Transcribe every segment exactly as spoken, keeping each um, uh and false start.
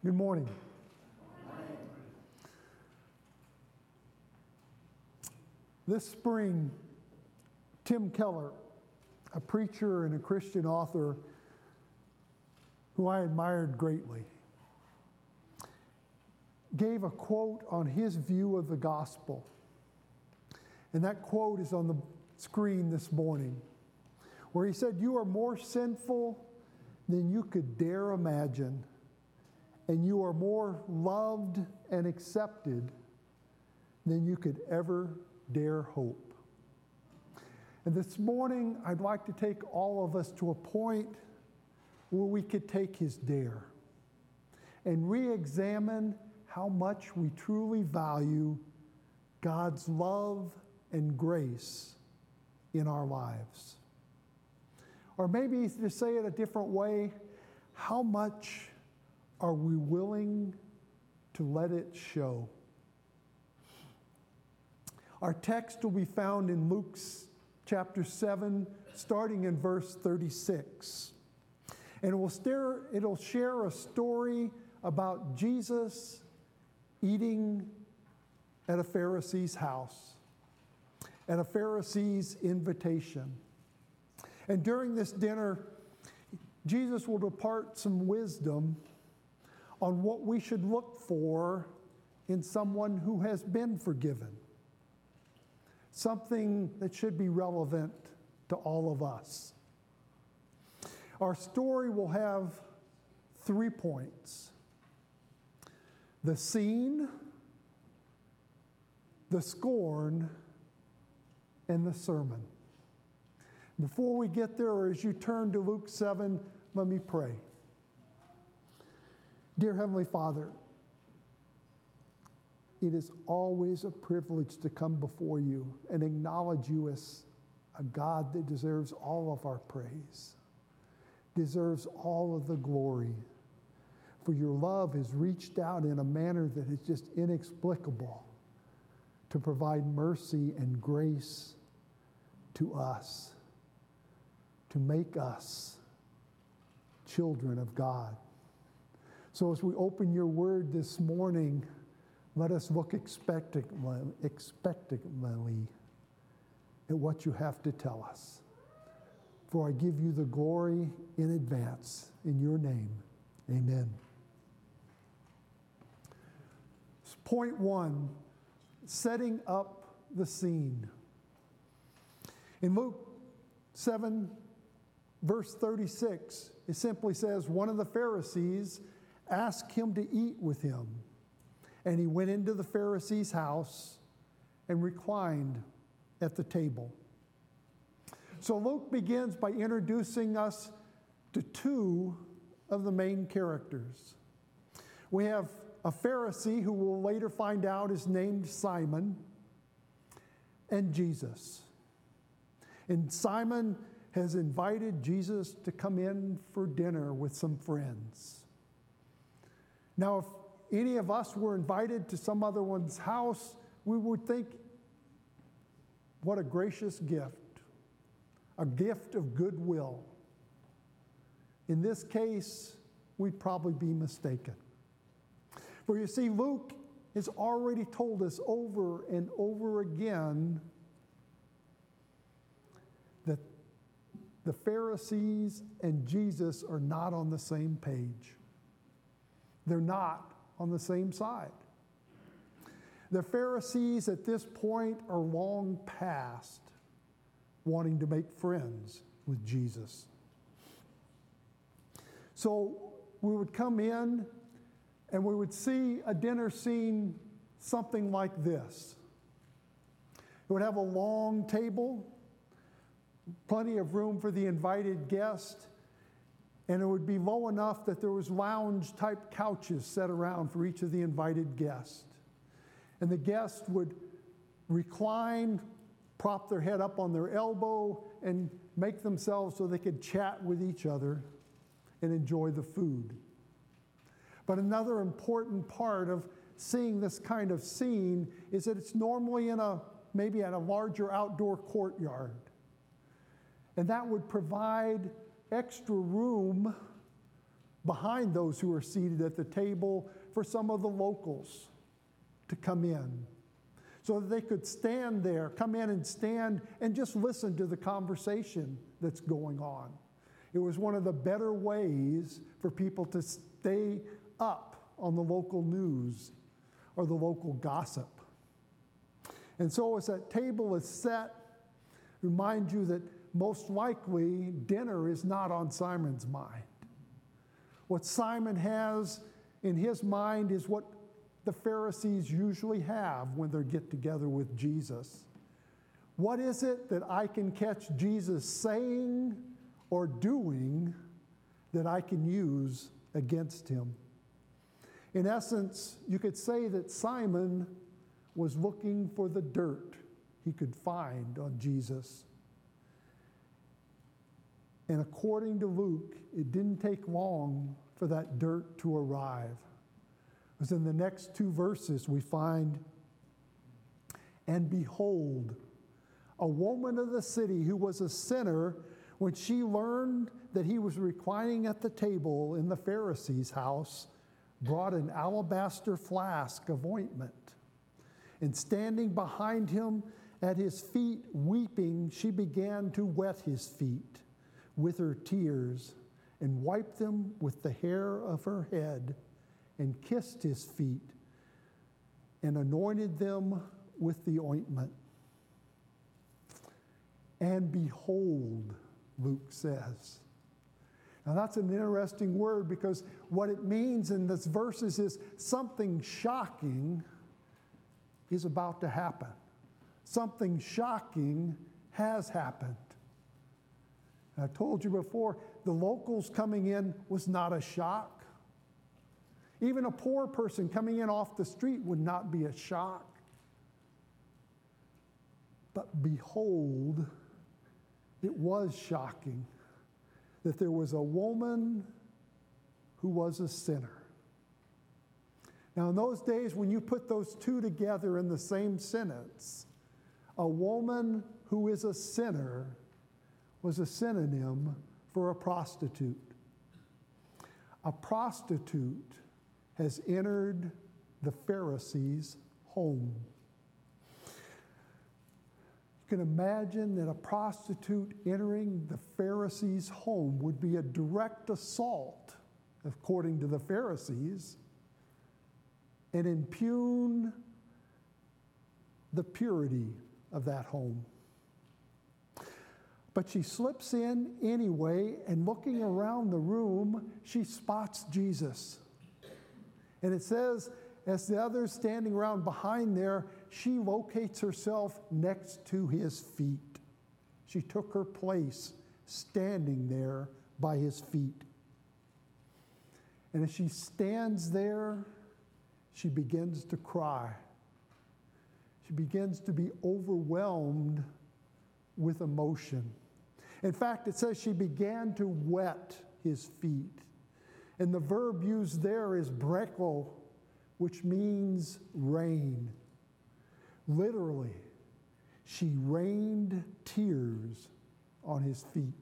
Good morning. This spring, Tim Keller, a preacher and a Christian author who I admired greatly, gave a quote on his view of the gospel. And that quote is on the screen this morning, where he said, "You are more sinful than you could dare imagine, and you are more loved and accepted than you could ever dare hope." And this morning, I'd like to take all of us to a point where we could take his dare and re-examine how much we truly value God's love and grace in our lives. Or maybe to say it a different way, how much are we willing to let it show? Our text will be found in Luke's chapter seven, starting in verse thirty-six. And it will stare, it'll share a story about Jesus eating at a Pharisee's house, at a Pharisee's invitation. And during this dinner, Jesus will depart some wisdom on what we should look for in someone who has been forgiven. Something that should be relevant to all of us. Our story will have three points: the scene, the scorn, and the sermon. Before we get there, or as you turn to Luke seven, let me pray. Dear Heavenly Father, it is always a privilege to come before you and acknowledge you as a God that deserves all of our praise, deserves all of the glory. For your love has reached out in a manner that is just inexplicable to provide mercy and grace to us, to make us children of God. So as we open your word this morning, let us look expectantly, expectantly at what you have to tell us. For I give you the glory in advance. In your name, amen. Point one, setting up the scene. In Luke seven, verse thirty-six, it simply says, one of the Pharisees asked him to eat with him. And he went into the Pharisee's house and reclined at the table. So Luke begins by introducing us to two of the main characters. We have a Pharisee who we'll later find out is named Simon, and Jesus. And Simon has invited Jesus to come in for dinner with some friends. Now, if any of us were invited to some other one's house, we would think, what a gracious gift, a gift of goodwill. In this case, we'd probably be mistaken. For you see, Luke has already told us over and over again that the Pharisees and Jesus are not on the same page. They're not on the same side. The Pharisees at this point are long past wanting to make friends with Jesus. So we would come in and we would see a dinner scene something like this. It would have a long table, plenty of room for the invited guest, and it would be low enough that there was lounge-type couches set around for each of the invited guests. And the guests would recline, prop their head up on their elbow, and make themselves so they could chat with each other and enjoy the food. But another important part of seeing this kind of scene is that it's normally in a, maybe in a larger outdoor courtyard. And that would provide extra room behind those who were seated at the table for some of the locals to come in, so that they could stand there, come in and stand and just listen to the conversation that's going on. It was one of the better ways for people to stay up on the local news or the local gossip. And so as that table is set, remind you that most likely dinner is not on Simon's mind. What Simon has in his mind is what the Pharisees usually have when they get together with Jesus. What is it that I can catch Jesus saying or doing that I can use against him? In essence, you could say that Simon was looking for the dirt he could find on Jesus. And according to Luke, it didn't take long for that dirt to arrive. Because in the next two verses we find, and behold, a woman of the city who was a sinner, when she learned that he was reclining at the table in the Pharisee's house, brought an alabaster flask of ointment. And standing behind him at his feet, weeping, she began to wet his feet with her tears and wiped them with the hair of her head and kissed his feet and anointed them with the ointment. And behold, Luke says. Now that's an interesting word, because what it means in this verses is something shocking is about to happen. Something shocking has happened. I told you before, the locals coming in was not a shock. Even a poor person coming in off the street would not be a shock. But behold, it was shocking that there was a woman who was a sinner. Now, in those days, when you put those two together in the same sentence, a woman who is a sinner was a synonym for a prostitute. A prostitute has entered the Pharisee's home. You can imagine that a prostitute entering the Pharisee's home would be a direct assault, according to the Pharisees, and impugn the purity of that home. But she slips in anyway, and looking around the room, she spots Jesus. And it says, as the others standing around behind there, she locates herself next to his feet. She took her place standing there by his feet. And as she stands there, she begins to cry. She begins to be overwhelmed with emotion. In fact, it says she began to wet his feet. And the verb used there is brekel, which means rain. Literally, she rained tears on his feet.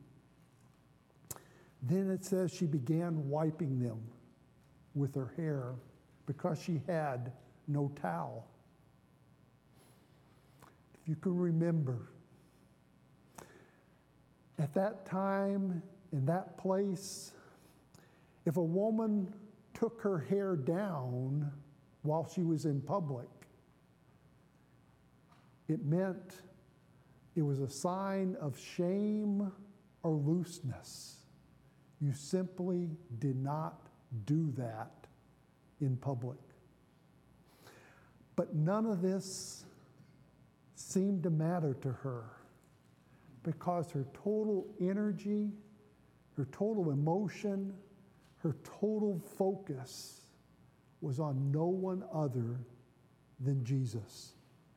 Then it says she began wiping them with her hair because she had no towel. If you can remember, at that time, in that place, if a woman took her hair down while she was in public, it meant it was a sign of shame or looseness. You simply did not do that in public. But none of this seemed to matter to her, because her total energy, her total emotion, her total focus was on no one other than Jesus.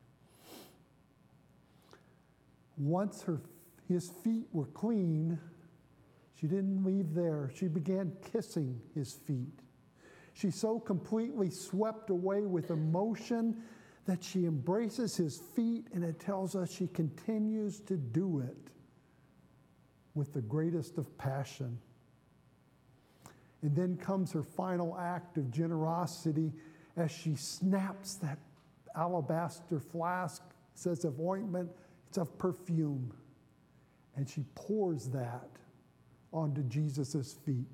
Once her, his feet were clean, she didn't leave there. She began kissing his feet. She so completely swept away with emotion that she embraces his feet, and it tells us she continues to do it with the greatest of passion. And then comes her final act of generosity as she snaps that alabaster flask, it says of ointment, it's of perfume. And she pours that onto Jesus' feet.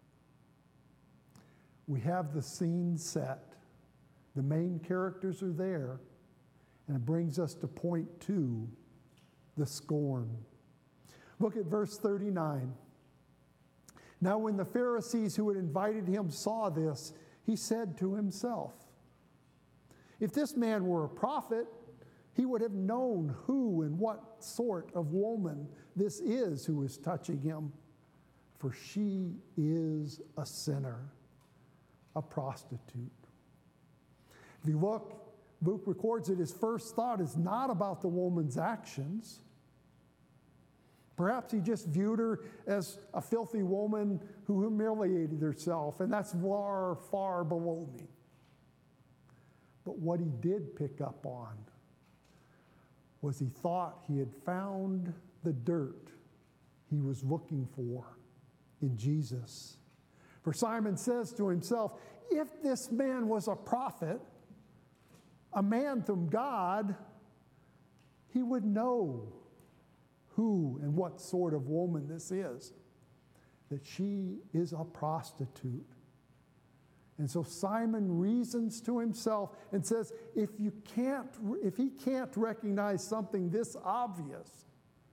We have the scene set. The main characters are there. And it brings us to point two, the scorn. Look at verse thirty-nine. Now when the Pharisees who had invited him saw this, he said to himself, if this man were a prophet, he would have known who and what sort of woman this is who is touching him, for she is a sinner, a prostitute. If you look, Luke records that his first thought is not about the woman's actions. Perhaps he just viewed her as a filthy woman who humiliated herself, and that's far, far below me. But what he did pick up on was he thought he had found the dirt he was looking for in Jesus. For Simon says to himself, if this man was a prophet, a man from God, he would know who and what sort of woman this is, that she is a prostitute. And so Simon reasons to himself and says, if you can't, if he can't recognize something this obvious,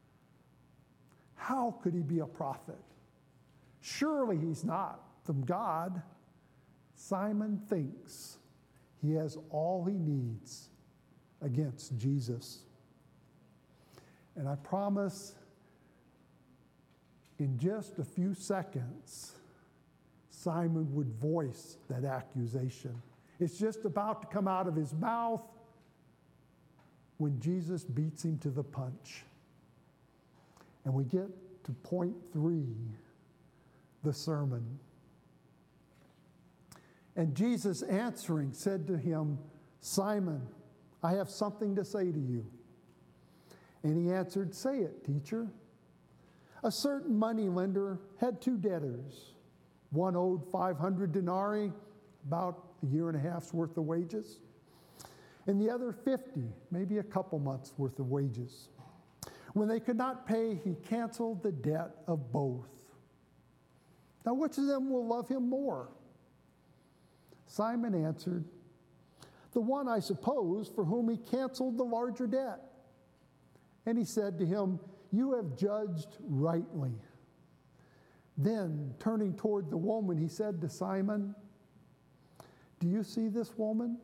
how could he be a prophet? Surely he's not from God. Simon thinks he has all he needs against Jesus. And I promise in just a few seconds, Simon would voice that accusation. It's just about to come out of his mouth when Jesus beats him to the punch. And we get to point three, the sermon. And Jesus answering said to him, Simon, I have something to say to you. And he answered, say it, teacher. A certain moneylender had two debtors. One owed five hundred denarii, about a year and a half's worth of wages. And the other fifty, maybe a couple months worth of wages. When they could not pay, he canceled the debt of both. Now, which of them will love him more? Simon answered, the one, I suppose, for whom he canceled the larger debt. And he said to him, you have judged rightly. Then, turning toward the woman, he said to Simon, do you see this woman?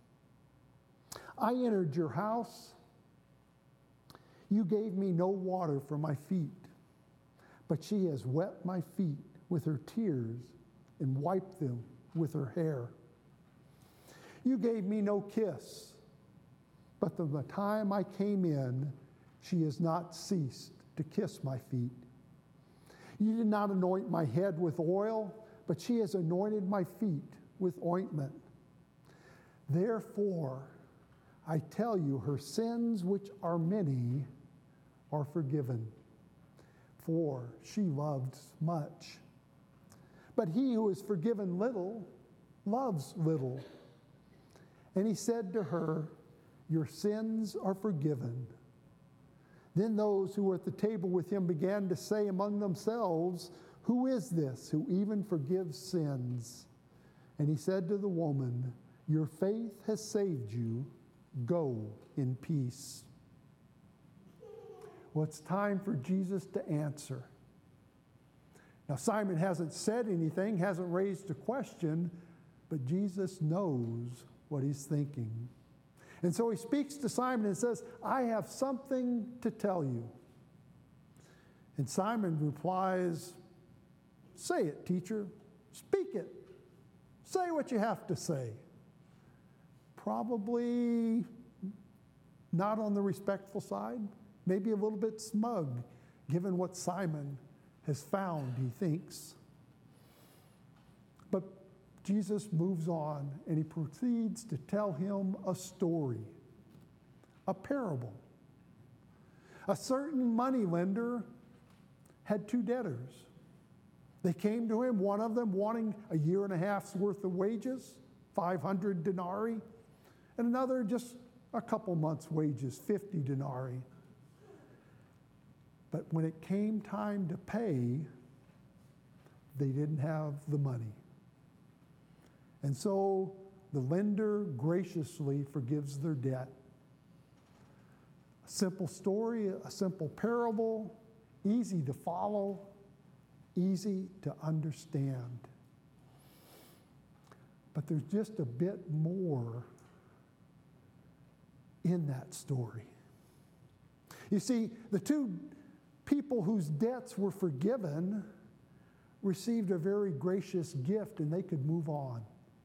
I entered your house. You gave me no water for my feet, but she has wet my feet with her tears and wiped them with her hair. You gave me no kiss, but from the time I came in, she has not ceased to kiss my feet. You did not anoint my head with oil, but she has anointed my feet with ointment. Therefore, I tell you, her sins, which are many, are forgiven, for she loved much. But he who is forgiven little loves little. And he said to her, your sins are forgiven. Then those who were at the table with him began to say among themselves, who is this who even forgives sins? And he said to the woman, your faith has saved you. Go in peace. Well, it's time for Jesus to answer. Now, Simon hasn't said anything, hasn't raised a question, but Jesus knows what he's thinking. And so he speaks to Simon and says, I have something to tell you. And Simon replies, say it, teacher. Speak it. Say what you have to say. Probably not on the respectful side, maybe a little bit smug, given what Simon has found, he thinks. But Jesus moves on and he proceeds to tell him a story, a parable. A certain moneylender had two debtors. They came to him, one of them wanting a year and a half's worth of wages, five hundred denarii, and another just a couple months' wages, fifty denarii. But when it came time to pay, they didn't have the money. And so the lender graciously forgives their debt. A simple story, a simple parable, easy to follow, easy to understand. But there's just a bit more in that story. You see, the two people whose debts were forgiven received a very gracious gift and they could move on.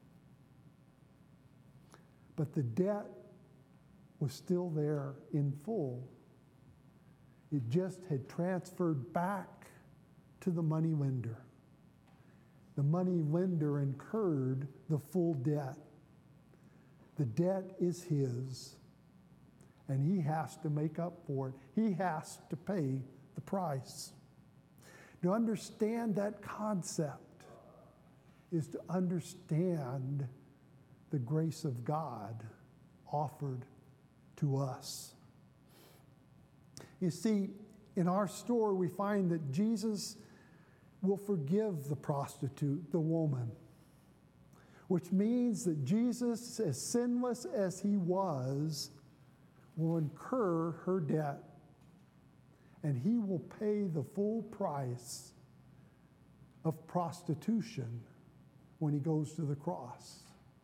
But the debt was still there in full. It just had transferred back to the money lender. The money lender incurred the full debt. The debt is his, and he has to make up for it. He has to pay the price. To understand that concept is to understand the grace of God offered to us. You see, in our story, we find that Jesus will forgive the prostitute, the woman, which means that Jesus, as sinless as he was, will incur her debt, and he will pay the full price of prostitution when he goes to the cross.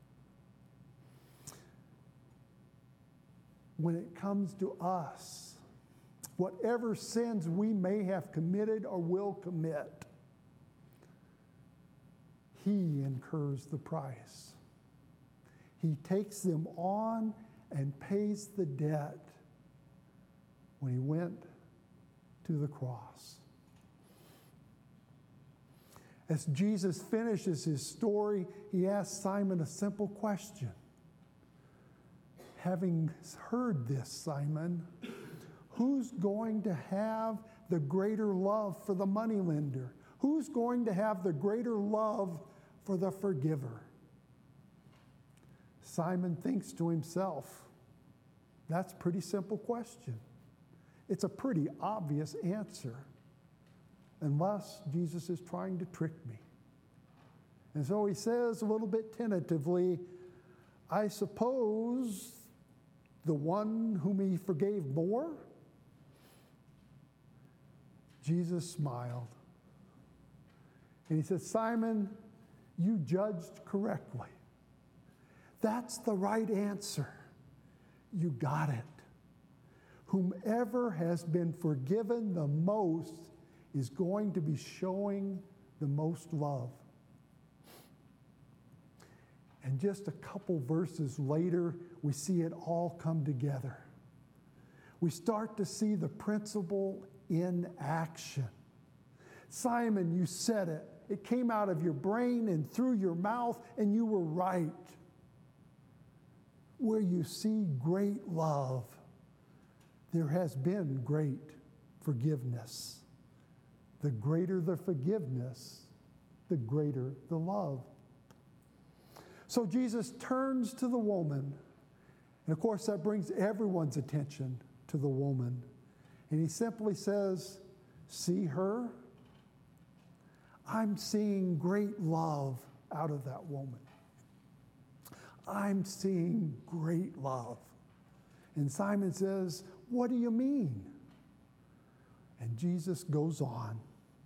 When it comes to us, whatever sins we may have committed or will commit, he incurs the price. He takes them on and pays the debt when he went to the cross. As Jesus finishes his story, he asks Simon a simple question. Having heard this, Simon, who's going to have the greater love for the moneylender? Who's going to have the greater love for the forgiver? Simon thinks to himself, that's a pretty simple question. It's a pretty obvious answer, unless Jesus is trying to trick me. And so he says a little bit tentatively, I suppose the one whom he forgave more? Jesus smiled. And he said, Simon, you judged correctly. That's the right answer. You got it. Whomever has been forgiven the most is going to be showing the most love. And just a couple verses later, we see it all come together. We start to see the principle in action. Simon, you said it. It came out of your brain and through your mouth, and you were right. Where you see great love, there has been great forgiveness. The greater the forgiveness, the greater the love. So Jesus turns to the woman, and of course that brings everyone's attention to the woman. And he simply says, see her? I'm seeing great love out of that woman. I'm seeing great love. And Simon says, what do you mean? And Jesus goes on.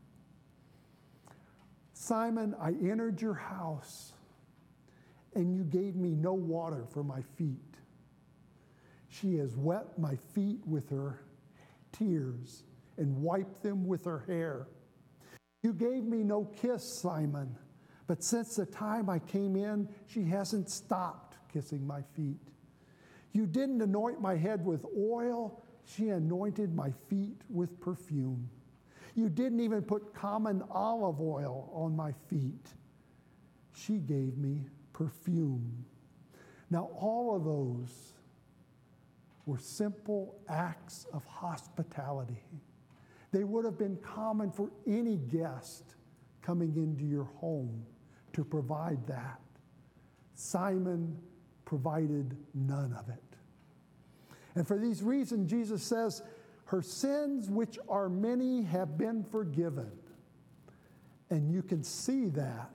Simon, I entered your house, and you gave me no water for my feet. She has wet my feet with her tears and wiped them with her hair. You gave me no kiss, Simon, but since the time I came in, she hasn't stopped kissing my feet. You didn't anoint my head with oil. She anointed my feet with perfume. You didn't even put common olive oil on my feet. She gave me perfume. Now, all of those were simple acts of hospitality. They would have been common for any guest coming into your home to provide that. Simon provided none of it. And for these reasons, Jesus says, her sins, which are many, have been forgiven. And you can see that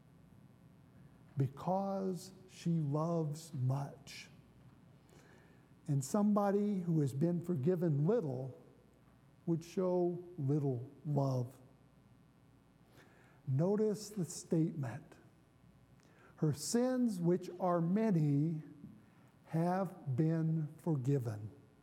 because she loves much. And somebody who has been forgiven little would show little love. Notice the statement. Her sins, which are many, have been forgiven.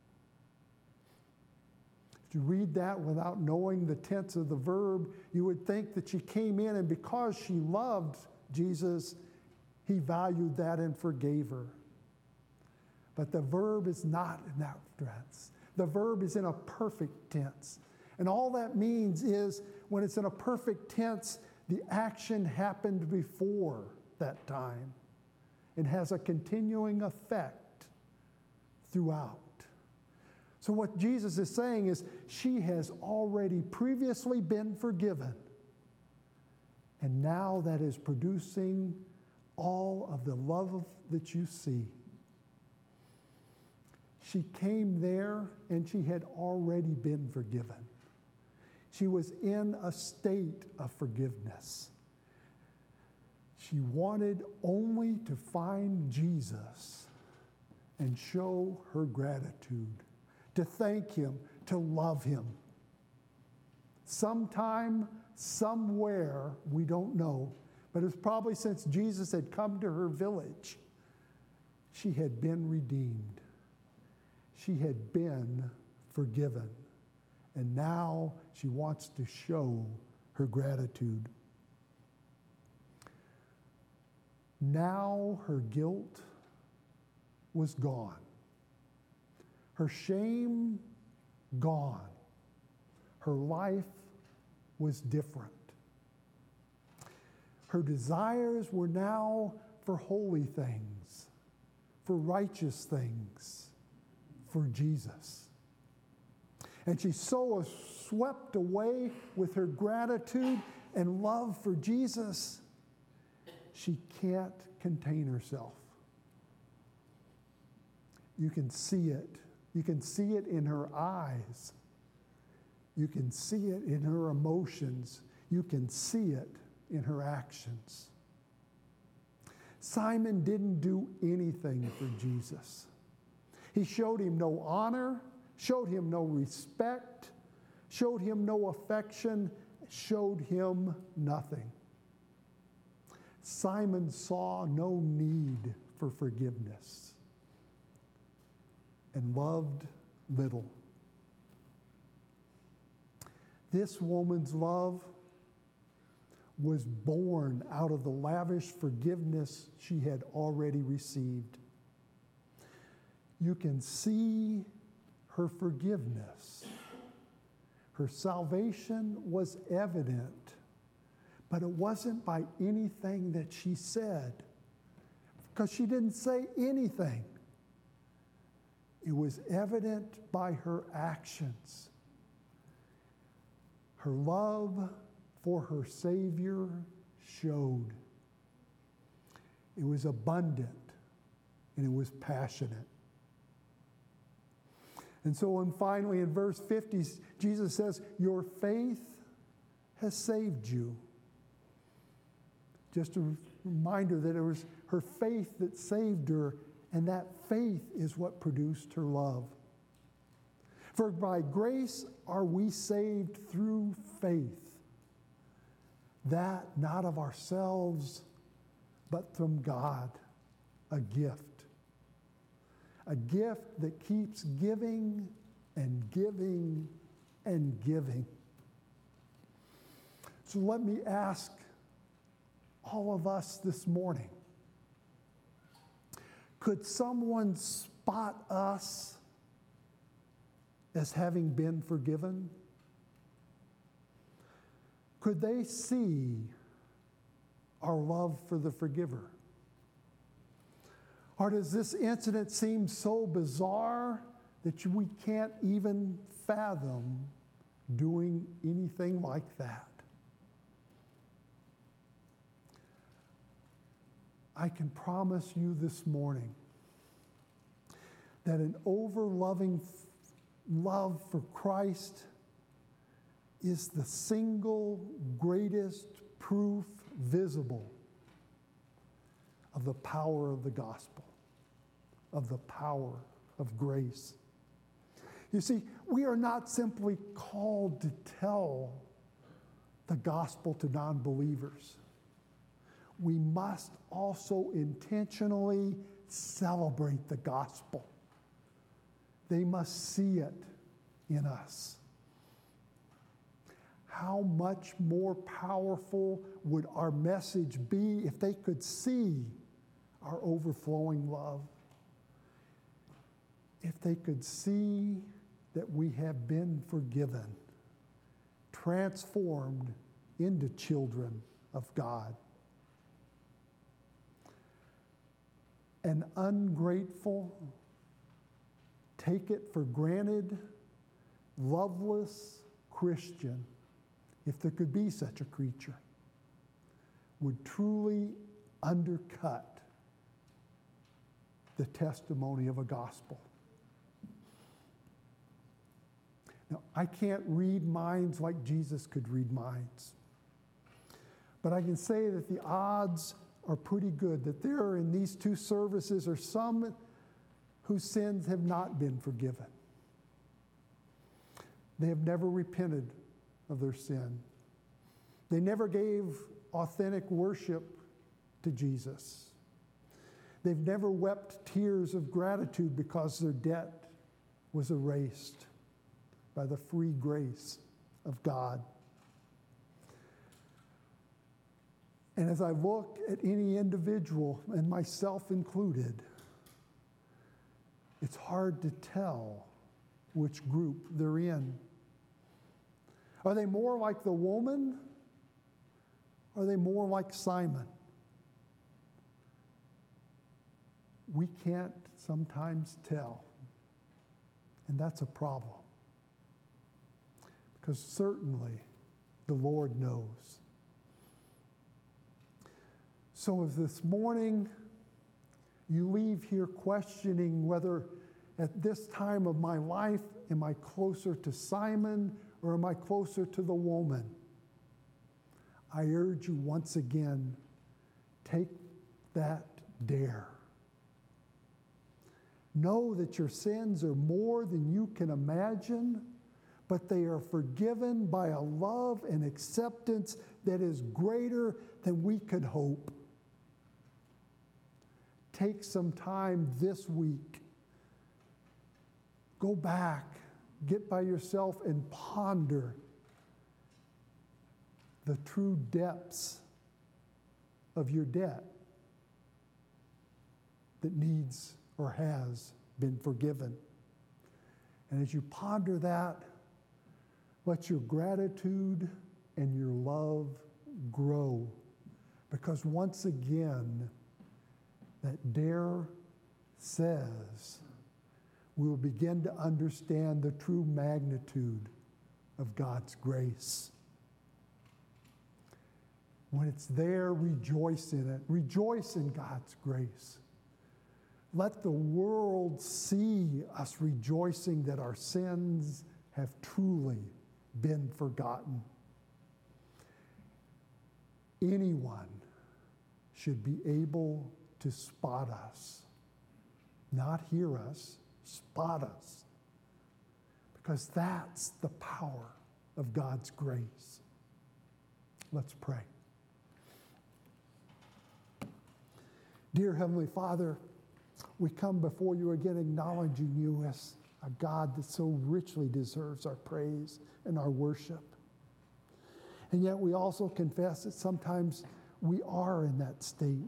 If you read that without knowing the tense of the verb, you would think that she came in and because she loved Jesus, he valued that and forgave her. But the verb is not in that tense. The verb is in a perfect tense. And all that means is when it's in a perfect tense, the action happened before that time and has a continuing effect throughout. So what Jesus is saying is she has already previously been forgiven, and now that is producing all of the love that you see. She came there and she had already been forgiven. She was in a state of forgiveness. She wanted only to find Jesus and show her gratitude, to thank him, to love him. Sometime, somewhere, we don't know, but it's probably since Jesus had come to her village, she had been redeemed. She had been forgiven. And now she wants to show her gratitude. Now her guilt was gone. Her shame gone. Her life was different. Her desires were now for holy things, for righteous things, for Jesus. And she's so swept away with her gratitude and love for Jesus, she can't contain herself. You can see it. You can see it in her eyes. You can see it in her emotions. You can see it in her actions. Simon didn't do anything for Jesus. He showed him no honor, showed him no respect, showed him no affection, showed him nothing. Simon saw no need for forgiveness and loved little. This woman's love was born out of the lavish forgiveness she had already received. You can see her forgiveness. Her salvation was evident, but it wasn't by anything that she said, because she didn't say anything. It was evident by her actions. Her love for her Savior showed. It was abundant and it was passionate. And so, and finally in verse fifty, Jesus says, "Your faith has saved you." Just a reminder that it was her faith that saved her, and that faith is what produced her love. For by grace are we saved through faith, that not of ourselves, but from God, a gift. A gift that keeps giving and giving and giving. So let me ask all of us this morning, could someone spot us as having been forgiven? Could they see our love for the forgiver? Or does this incident seem so bizarre that we can't even fathom doing anything like that? I can promise you this morning that an over-loving love for Christ is the single greatest proof visible of the power of the gospel, of the power of grace. You see, we are not simply called to tell the gospel to non-believers. We must also intentionally celebrate the gospel. They must see it in us. How much more powerful would our message be if they could see our overflowing love? If they could see that we have been forgiven, transformed into children of God. An ungrateful, take it for granted, loveless Christian, if there could be such a creature, would truly undercut the testimony of a gospel. Now, I can't read minds like Jesus could read minds, but I can say that the odds are pretty good that there in these two services are some whose sins have not been forgiven. They have never repented of their sin. They never gave authentic worship to Jesus. They've never wept tears of gratitude because their debt was erased by the free grace of God. And as I look at any individual, and myself included, it's hard to tell which group they're in. Are they more like the woman? Are they more like Simon? We can't sometimes tell. And that's a problem. Because certainly the Lord knows. So if this morning you leave here questioning whether at this time of my life am I closer to Simon or am I closer to the woman, I urge you once again, take that dare. Know that your sins are more than you can imagine, but they are forgiven by a love and acceptance that is greater than we could hope. Take some time this week. Go back, get by yourself and ponder the true depths of your debt that needs or has been forgiven. And as you ponder that, let your gratitude and your love grow. Because once again, that dare says we will begin to understand the true magnitude of God's grace. When it's there, rejoice in it. Rejoice in God's grace. Let the world see us rejoicing that our sins have truly been forgotten. Anyone should be able to spot us, not hear us, spot us, because that's the power of God's grace. Let's pray. Dear Heavenly Father, we come before you again acknowledging you as a God that so richly deserves our praise and our worship. And yet we also confess that sometimes we are in that state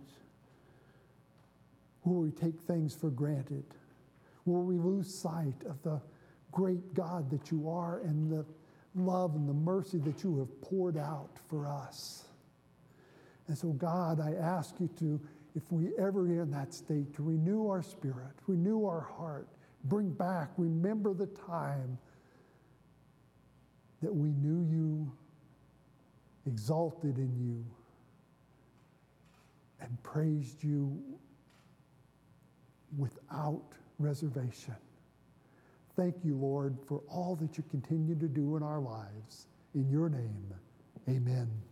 where we take things for granted, where we lose sight of the great God that you are and the love and the mercy that you have poured out for us. And so, God, I ask you to, if we ever are in that state, to renew our spirit, renew our heart, bring back, remember the time that we knew you, exalted in you, and praised you without reservation. Thank you, Lord, for all that you continue to do in our lives. In your name, amen.